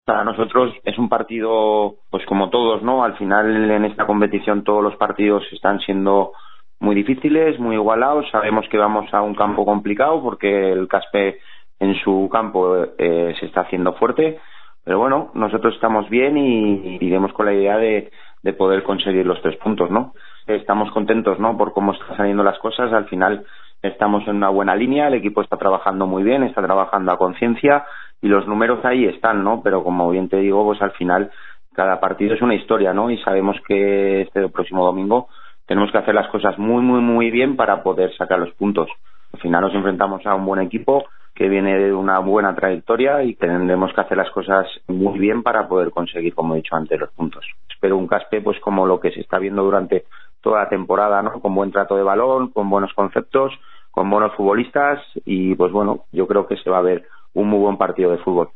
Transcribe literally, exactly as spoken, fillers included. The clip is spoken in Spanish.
Para nosotros es un partido, pues como todos, ¿no? Al final en esta competición todos los partidos están siendo muy difíciles, muy igualados. Sabemos que vamos a un campo complicado porque el Caspe en su campo eh, se está haciendo fuerte. Pero bueno, nosotros estamos bien y iremos con la idea de, de poder conseguir los tres puntos, ¿no? Estamos contentos, ¿no? Por cómo están saliendo las cosas. Al final estamos en una buena línea, el equipo está trabajando muy bien, está trabajando a conciencia y los números ahí están, ¿no? Pero como bien te digo, pues al final cada partido es una historia, ¿no? Y sabemos que este próximo domingo tenemos que hacer las cosas muy, muy, muy bien para poder sacar los puntos. Al final nos enfrentamos a un buen equipo que viene de una buena trayectoria y tendremos que hacer las cosas muy bien para poder conseguir, como he dicho antes, los puntos. Espero un Caspe pues como lo que se está viendo durante toda la temporada, ¿no? Con buen trato de balón, con buenos conceptos, con buenos futbolistas y pues bueno, yo creo que se va a ver un muy buen partido de fútbol.